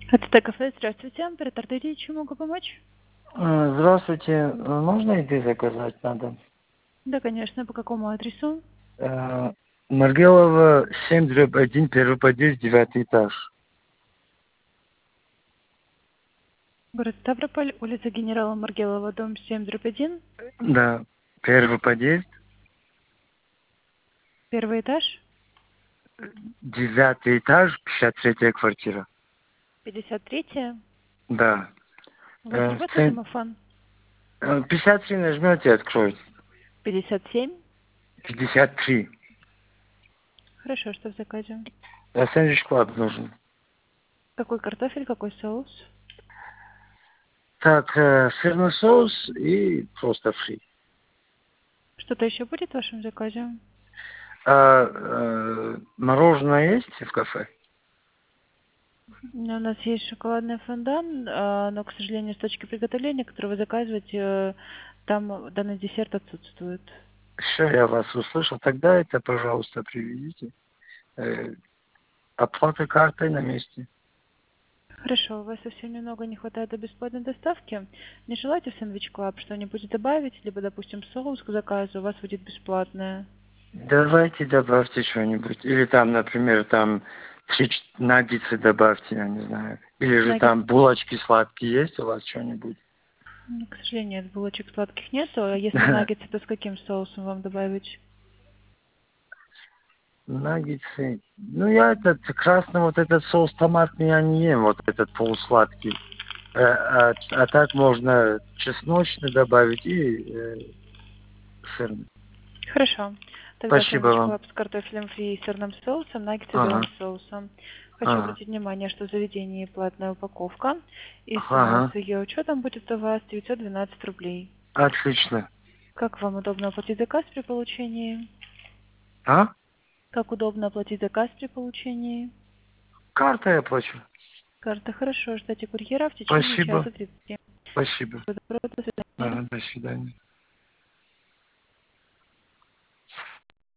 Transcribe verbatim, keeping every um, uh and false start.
Это кафе, здравствуйте. Оператор Дэдди, чем могу помочь? А, Здравствуйте. А, Можно еды заказать надо? Да, конечно. По какому адресу? Э, Маргелова, семь дробь один, первый подъезд, девятый этаж. Город Ставрополь, улица генерала Маргелова, дом семь, дробь один, Да, первый подъезд, первый этаж, девятый этаж, пятьдесят третья квартира. пятьдесят третья. Да. У вас Э, в работает цен- домофон? э, пятьдесят три нажмете, откроется. пятьдесят семь. пятьдесят три. Хорошо, что в заказе? А сэндвич клаб нужен. Какой картофель, какой соус? Так, э, сырный соус и просто фри. Что-то еще будет в вашем заказе? А, э, мороженое есть в кафе? Ну, у нас есть шоколадный фондан, а, но, к сожалению, с точки приготовления, который вы заказываете, э, там данный десерт отсутствует. Все, я вас услышал. Тогда это, пожалуйста, привезите. Э, Оплата картой на месте. Хорошо, у вас совсем немного не хватает до бесплатной доставки. Не желаете в сэндвич клаб что-нибудь добавить, либо, допустим, соус к заказу у вас будет бесплатное? Давайте добавьте что-нибудь. Или там, например, там три ч- наггетсы добавьте, я не знаю. Или же Наггетс, там булочки сладкие есть у вас что-нибудь? ну, к сожалению, от булочек сладких нету. А если наггетсы, то с каким соусом вам добавить? Наггетсы. Ну, я этот красный, вот этот соус томатный я не ем, вот этот полусладкий. Э, А, а так можно чесночный добавить и э, сырный. Хорошо. Тогда Спасибо сэндвич вам. клаб с картофелем фри и сырным соусом, наггетсы белым Ага, соусом. Хочу ага, обратить внимание, что в заведении платная упаковка, и сумма ага. с ее учетом будет у вас девятьсот двенадцать рублей. Отлично. Как вам удобно оплатить заказ при получении? А? Как удобно оплатить заказ при получении? Картой я плачу. Карта, хорошо. Ждите курьера в течение Спасибо. часа тридцати. Спасибо. Доброго, до свидания. Ага, до свидания.